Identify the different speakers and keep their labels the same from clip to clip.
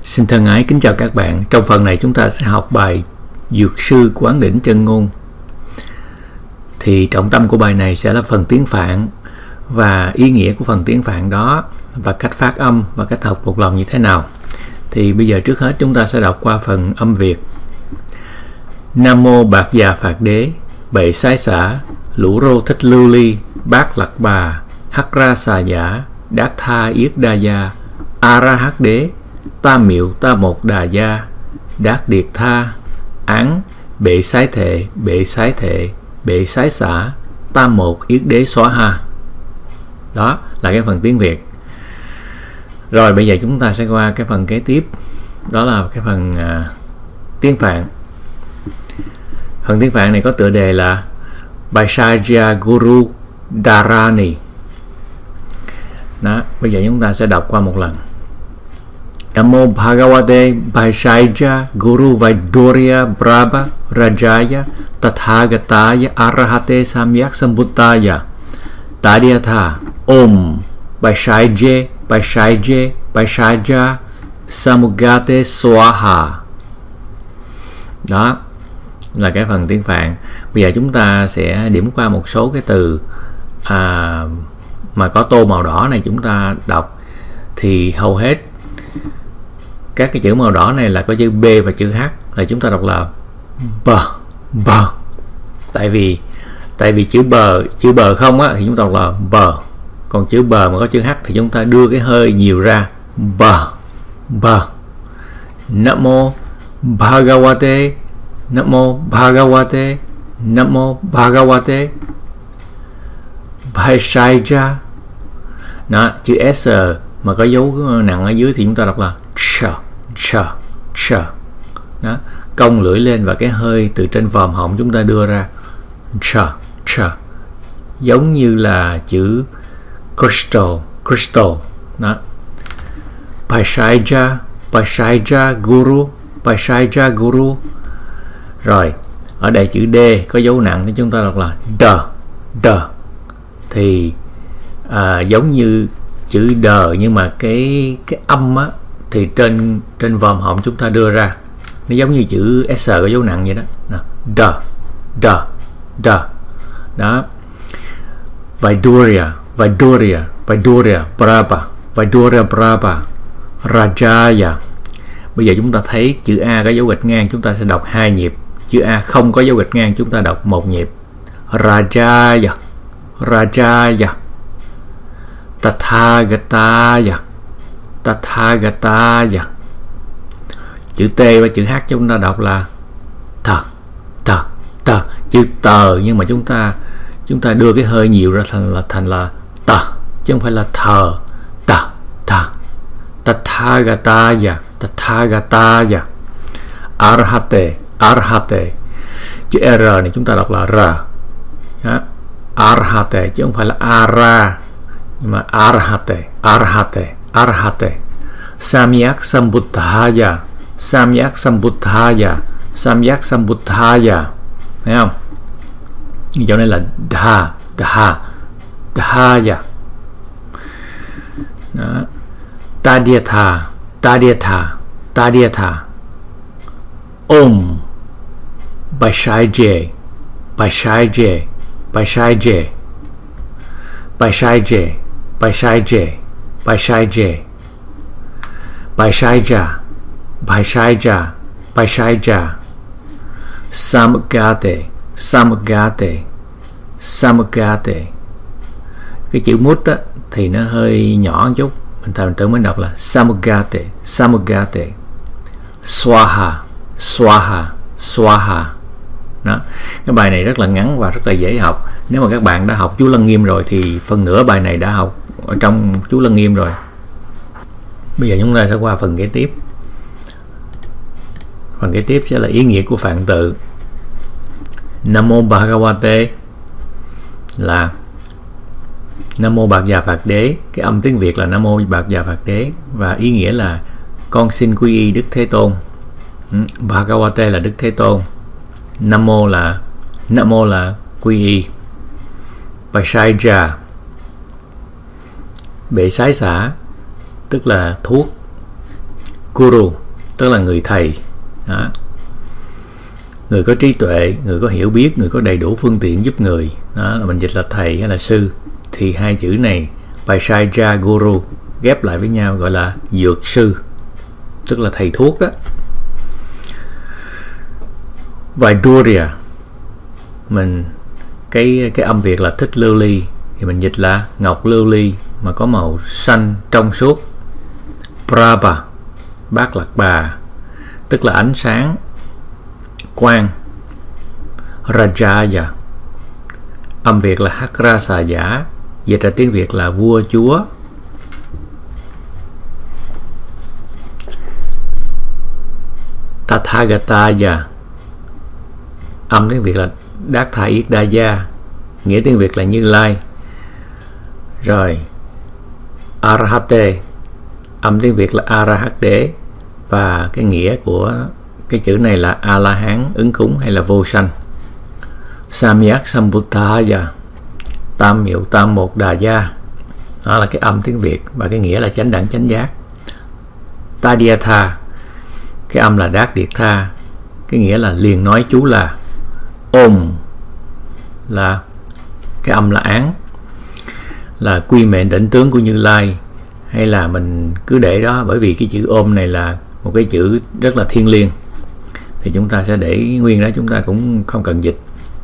Speaker 1: Xin thân ái kính chào các bạn. Trong phần này chúng ta sẽ học bài Dược sư Quán Đỉnh Chân Ngôn. Thì trọng tâm của bài này sẽ là phần tiếng Phạn và ý nghĩa của phần tiếng Phạn đó, và cách phát âm và cách học một lòng như thế nào. Thì bây giờ trước hết chúng ta sẽ đọc qua phần âm Việt. Nam mô Bạc Già Phạt Đế, Bệ Sái Xã, Lũ Rô Thích Lưu Ly, Bát Lạc Bà, Hắc Ra Xà Giả, Đát Tha Yết Đa Gia, A Ra Hắc Đế, Ta Miệu Ta Một Đà Gia, Đát Điệt Tha, Án, Bệ Sái Thệ, Bệ Sái Thệ, Bệ Sái Xã, Ta Một Yết Đế Xóa Ha. Đó là cái phần tiếng Việt. Rồi bây giờ chúng ta sẽ qua cái phần kế tiếp. Đó là cái phần tiếng Phạn. Phần tiếng Phạn này có tựa đề là Vaishya Guru Dharani. Đó, bây giờ chúng ta sẽ đọc qua một lần. Namo Bhagavate Vaishya Guru Vaidurya Brahma Rajaya Tathagataya Arahate Samyak Sambuddhaya Tadiyatha Om Vaishya Vaishya Vaishya Samugate Swaha. Đó là cái phần tiếng Phạn. Bây giờ chúng ta sẽ điểm qua một số cái từ mà có tô màu đỏ này chúng ta đọc. Thì hầu hết các cái chữ màu đỏ này là có chữ B và chữ H, là chúng ta đọc là b. Tại vì chữ bờ không á thì chúng ta đọc là bờ, còn chữ bờ mà có chữ H thì chúng ta đưa cái hơi nhiều ra, b. Namo Bhagavate, Namo Bhagavate, Namo Bhagavate Vaishya. Đó, chữ S mà có dấu nặng ở dưới thì chúng ta đọc là ch. Đó, cong lưỡi lên và cái hơi từ trên vòm họng chúng ta đưa ra, ch. Giống như là chữ crystal. Đó. Vaishya Guru. Rồi, ở đây chữ D có dấu nặng thì chúng ta đọc là d. Thì giống như chữ đờ, nhưng mà cái âm á thì trên vòm họng chúng ta đưa ra, nó giống như chữ S có dấu nặng vậy đó. D. Đó. Vaidurya Brahma Rajaya. Bây giờ chúng ta thấy chữ A có dấu gạch ngang, chúng ta sẽ đọc 2 nhịp. Chữ A không có dấu gạch ngang, chúng ta đọc 1 nhịp. Rajaya Tathagataya. Chữ T và chữ H chúng ta đọc là tờ. Chữ tờ nhưng mà chúng ta đưa cái hơi nhiều ra thành là tờ, chứ không phải là thờ. Tờ. Tathagataya. Arhate. Chữ R này chúng ta đọc là R. Đó. Arhate chứ không phải là Ara, nhưng mà Arhate. Samyak Sambuddhaya. Thấy không? Chỗ này là Dhaya. Đó. Tadiyatha. Om Vaishya Samugate. Cái chữ mút á thì nó hơi nhỏ một chút, mình tự mới đọc là Samugate. Swaha. Đó. Cái bài này rất là ngắn và rất là dễ học. Nếu mà các bạn đã học chú Lăng Nghiêm rồi thì phần nửa bài này đã học ở trong chú Lăng Nghiêm rồi. Bây giờ chúng ta sẽ qua phần kế tiếp. Phần kế tiếp sẽ là ý nghĩa của phạn tự. Namo Bhagavate là Nam mô Bạc Già Phạt Đế. Cái âm tiếng Việt là Nam mô Bạc Già Phạt Đế, và ý nghĩa là con xin quy y Đức Thế Tôn. Bhagavate là Đức Thế Tôn. Nam mô là quy y. Vaishya, bệ sái xã, tức là thuốc. Guru tức là người thầy. Đó. Người có trí tuệ, người có hiểu biết, người có đầy đủ phương tiện giúp người. Đó là mình dịch là thầy hay là sư. Thì hai chữ này Vaishya Guru ghép lại với nhau gọi là dược sư, tức là thầy thuốc đó. Vaidurya, mình cái âm Việt là thích lưu ly thì mình dịch là ngọc lưu ly mà có màu xanh trong suốt. Prabha, bát lạc bà, tức là ánh sáng, quang. Rajaya, âm Việt là hắc ra xà giả, dịch ra tiếng Việt là vua chúa. Tathagataya, âm tiếng Việt là Đát Tha Yết Đa Gia, nghĩa tiếng Việt là Như Lai. Rồi Arahate, âm tiếng Việt là A Ra Hắc Đế, và cái nghĩa của cái chữ này là A La Hán ứng cúng hay là vô sanh. Samyak Sambuddhaya, tam miệu tam một đà gia, đó là cái âm tiếng Việt và cái nghĩa là chánh đẳng chánh giác. Tadhyatha, cái âm là Đát Điệt Tha, cái nghĩa là liền nói chú là. Om là cái âm là án, là quy mệnh đỉnh tướng của Như Lai, hay là mình cứ để đó, bởi vì cái chữ Om này là một cái chữ rất là thiêng liêng thì chúng ta sẽ để nguyên đó, chúng ta cũng không cần dịch.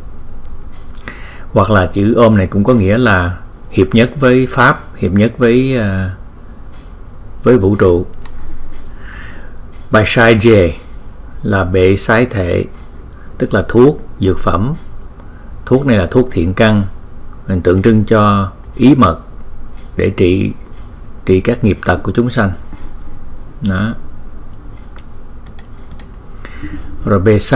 Speaker 1: Hoặc là chữ Om này cũng có nghĩa là hiệp nhất với Pháp, hiệp nhất với vũ trụ. Vaishya là bệ sái thể, tức là thuốc, dược phẩm. Thuốc này là thuốc thiện căn, mình tượng trưng cho ý mật để trị các nghiệp tật của chúng sanh. Đó. Rồi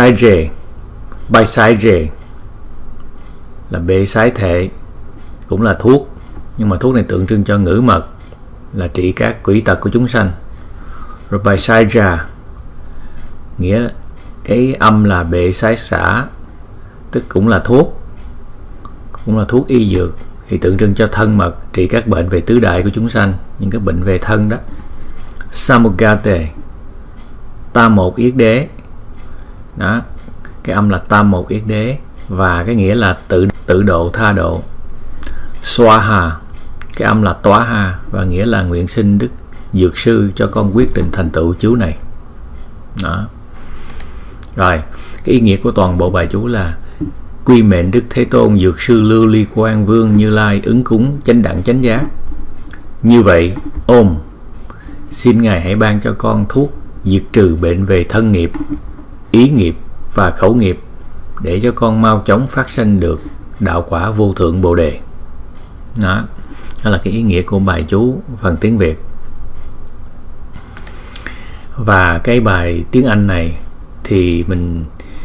Speaker 1: Vaishya là bệ sái thể, cũng là thuốc, nhưng mà thuốc này tượng trưng cho ngữ mật, là trị các quỷ tật của chúng sanh. Rồi Vaishya nghĩa cái âm là bệ sái xả, tức cũng là thuốc y dược, thì tượng trưng cho thân mật, trị các bệnh về tứ đại của chúng sanh, những cái bệnh về thân đó. Samugate, tam một yết đế, đó, cái âm là tam một yết đế và cái nghĩa là tự độ tha độ. Swaha, cái âm là tóa ha và nghĩa là nguyện sinh đức dược sư cho con quyết định thành tựu chú này. Đó. Rồi, cái ý nghĩa của toàn bộ bài chú là quy mệnh Đức Thế Tôn dược sư Lưu Ly Quang Vương Như Lai ứng cúng chánh đẳng chánh giác. Như vậy, Om, xin Ngài hãy ban cho con thuốc diệt trừ bệnh về thân nghiệp, ý nghiệp và khẩu nghiệp, để cho con mau chóng phát sanh được đạo quả vô thượng Bồ Đề. Đó là cái ý nghĩa của bài chú phần tiếng Việt. Và cái bài tiếng Anh này thì mình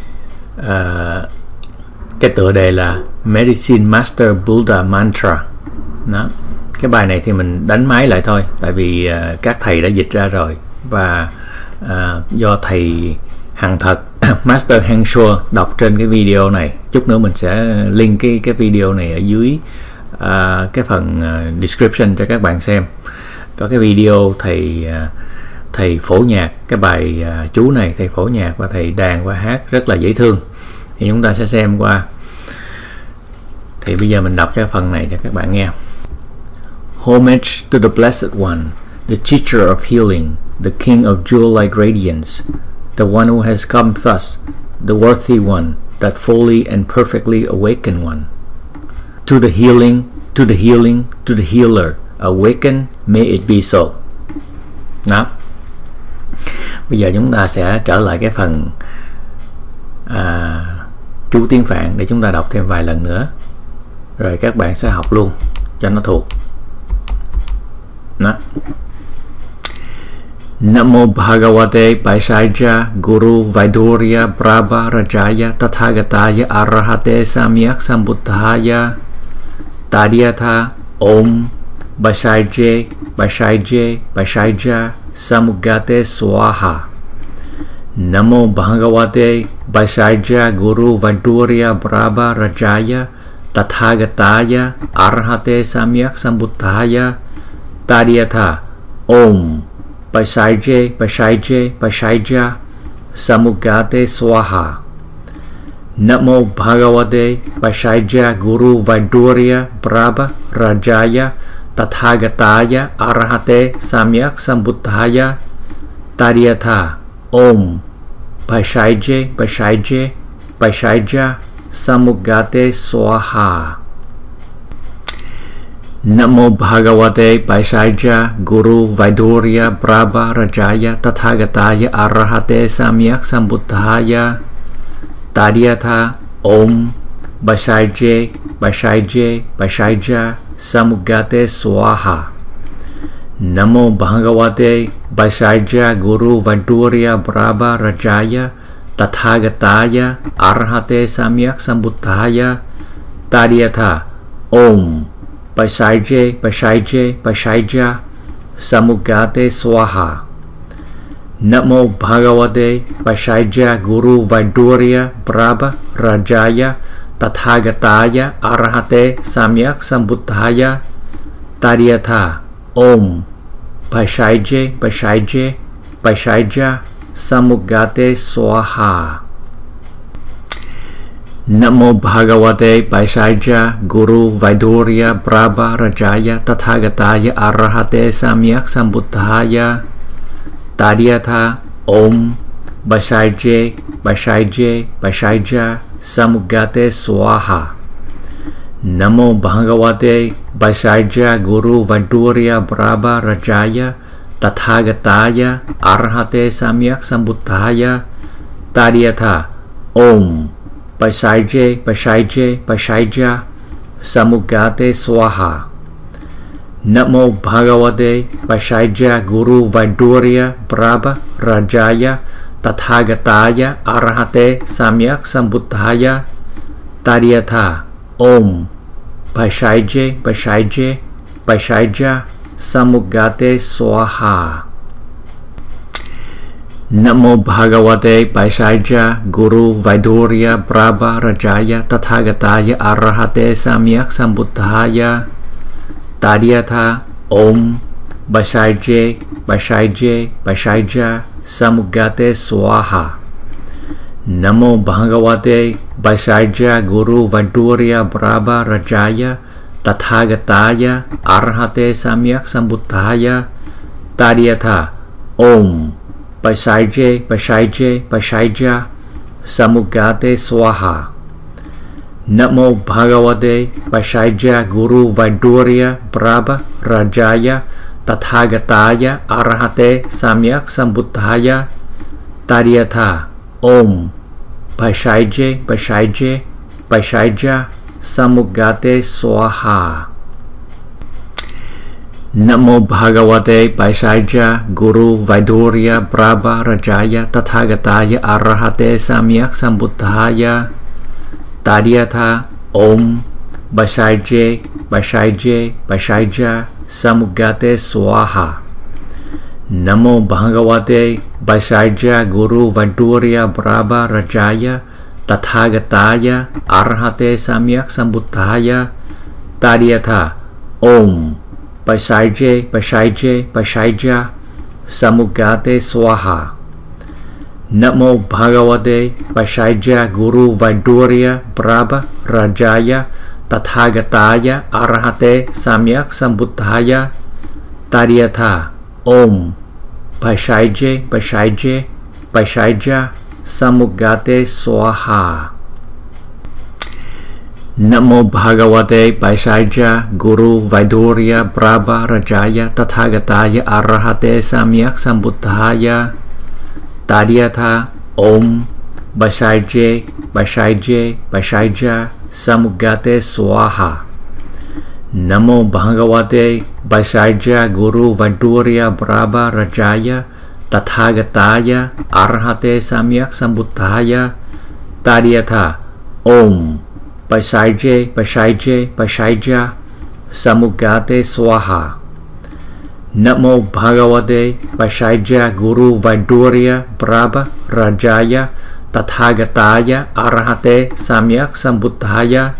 Speaker 1: cái tựa đề là Medicine Master Buddha Mantra. Đó. Cái bài này thì mình đánh máy lại thôi, tại vì các thầy đã dịch ra rồi, và do thầy Hằng Thật Master Heng Sure đọc trên cái video này. Chút nữa mình sẽ link cái video này ở dưới cái phần description cho các bạn xem. Có cái video thầy phổ nhạc cái bài chú này, thầy phổ nhạc và thầy đàn và hát rất là dễ thương, thì chúng ta sẽ xem qua. Thì bây giờ mình đọc cái phần này cho các bạn nghe. Homage to the Blessed One, the Teacher of Healing, the King of Jewel-like Radiance, the one who has come thus, the worthy one, that fully and perfectly awakened one. To the healing, to the healing, to the healer, awaken, may it be so. Đó. Bây giờ chúng ta sẽ trở lại cái phần chú tiếng Phạn để chúng ta đọc thêm vài lần nữa, rồi các bạn sẽ học luôn cho nó thuộc. Đó. Namo Bhagavate Vaishya Guru Vaidurya Prabha Rajaya Tathagataya Arahate Samyak Sambuddhaya Tadhyatha Om Vaishya Samugate Swaha. Namo Bhagavate Vaishya Guru Vaidurya Prabha Rajaya Tathagataya Arahate Samyak Sambuddhaya Tadhyatha Om Paishaija Samugate Swaha. Namo Bhagavate Paishaija Guru Vaidurya Brahma Rajaya Tathagataya Arahate Samyak Sambuddhaya Tadyatha. Om Paishaija Samugate Swaha. Namo Bhagavate Paishaija Guru Vaidurya Brahma Rajaya Tathagataya Arahate Samyak Sambuddhaya Tadyatha. Om Paishaija Samugate Swaha. Namo Bhagavate Paishaija Guru Vaidurya Brahma Rajaya Tathagataya Arahate Samyak Sambuddhaya Tadyatha. Om Paishaija Samugate Swaha. Namo Bhagavate Paishaija Guru Vaidurya Brahma Rajaya Tathagataya Arahate Samyak Sambuddhaya Tadyatha. Om Paishaija Samugate Swaha. Namo Bhagavate Paishaija Guru Vaidurya Brahma Rajaya Tathagataya Arahate Samyak Sambuddhaya Tadyatha. Om Paishaija Samugate Swaha. Namo Bhagavate Paishaija Guru Vaidurya Brahma Rajaya Tathagataya Arahate Samyak Sambuddhaya Tadyatha. Om Paishaija Samugate Swaha. Namo Bhagavate Paishaija Guru Vaidurya Brahma Rajaya Tathagataya Arahate Samyak Sambuddhaya Tadyatha. Om Paishaija Samugate Swaha. Namo Bhagavate Paishaija Guru Vaidurya Brahma Rajaya Tathagataya Arahate Samyak Sambuddhaya Tadyatha. Om Paishaija Samugate Swaha. Namo Bhagavate Paishaija Guru Vaidurya Brahma Rajaya Tathagataya Arahate Samyak Sambuddhaya Tadyatha. Om Paishaija Samugate Swaha. Namo Bhagavate Paishaija Guru Vaidurya Brahma Rajaya Tathagataya Arahate Samyak Sambuddhaya Tadyatha. Om Paishaija Samugate Swaha. Namo Bhagavate Paishaija Guru Vaidurya Brahma Rajaya Tathagataya Arahate Samyak Sambuddhaya Tadyatha. Om Paishaija Samugate Swaha. Namo Bhagavate Paishaija Guru Vaidurya Brahma Rajaya Tathagataya Arahate Samyak Sambuddhaya Tadyatha. Om Paishaija Samugate Swaha. Namo Bhagavate Paishaija Guru Vaidurya Brahma Rajaya Tathagataya Arahate Samyak Sambuddhaya Tadyatha. Om Paishaija Samugate Swaha. Namo Bhagavate Paishaija Guru Vaidurya Brahma Rajaya Tathagataya Arahate Samyak Sambuddhaya Tadyatha. Om Paishaija Samugate Swaha. Namo Bhagavate Paishaija Guru Vaidurya Brahma Rajaya Tathagataya Arahate Samyak Sambuddhaya Tadyatha. Om Paishaija Samugate Swaha. Namo Bhagavate Paishaija Guru Vaidurya Brahma Rajaya Tathagataya Arahate Samyak Sambuddhaya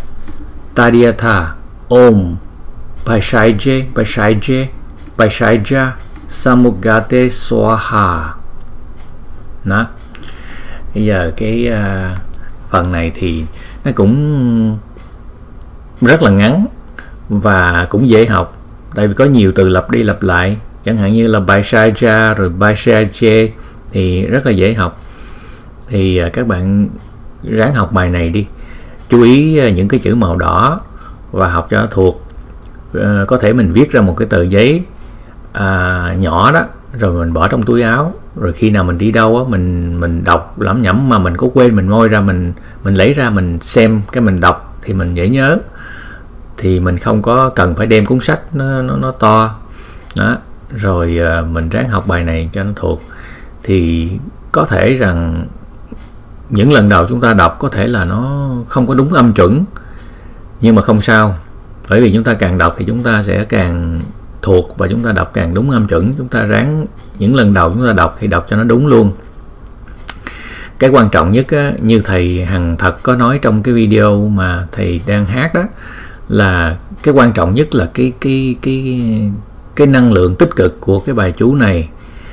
Speaker 1: Tadyatha. Om Paishaija Samugate Swaha. Đó. Bây giờ cái phần này thì nó cũng rất là ngắn và cũng dễ học, tại vì có nhiều từ lặp đi lặp lại, chẳng hạn như là Baishaja rồi Baishaje thì rất là dễ học. Thì các bạn ráng học bài này đi, chú ý những cái chữ màu đỏ và học cho nó thuộc. Có thể mình viết ra một cái tờ giấy nhỏ đó, rồi mình bỏ trong túi áo, rồi khi nào mình đi đâu á, mình đọc lẩm nhẩm mà mình có quên, mình moi ra, mình lấy ra mình xem, cái mình đọc thì mình dễ nhớ, thì mình không có cần phải đem cuốn sách nó to đó. Rồi mình ráng học bài này cho nó thuộc. Thì có thể rằng những lần đầu chúng ta đọc có thể là nó không có đúng âm chuẩn, nhưng mà không sao, bởi vì chúng ta càng đọc thì chúng ta sẽ càng thuộc và chúng ta đọc càng đúng âm chuẩn. Chúng ta ráng những lần đầu chúng ta đọc thì đọc cho nó đúng luôn. Cái quan trọng nhất á, như thầy Hằng Thật có nói trong cái video mà thầy đang hát đó, là cái quan trọng nhất là cái năng lượng tích cực của cái bài chú này,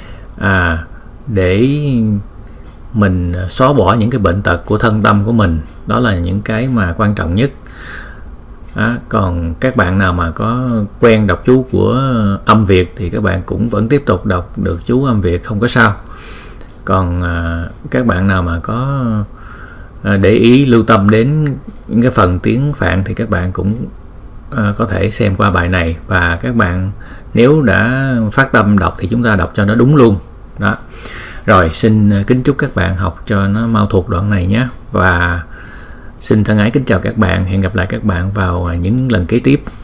Speaker 1: để mình xóa bỏ những cái bệnh tật của thân tâm của mình. Đó là những cái mà quan trọng nhất. Còn các bạn nào mà có quen đọc chú của âm Việt thì các bạn cũng vẫn tiếp tục đọc được chú âm Việt, không có sao. Còn các bạn nào mà có để ý lưu tâm đến những cái phần tiếng Phạn thì các bạn cũng có thể xem qua bài này. Và các bạn nếu đã phát tâm đọc thì chúng ta đọc cho nó đúng luôn đó. Rồi, xin kính chúc các bạn học cho nó mau thuộc đoạn này nhé. Và xin thân ái kính chào các bạn. Hẹn gặp lại các bạn vào những lần kế tiếp.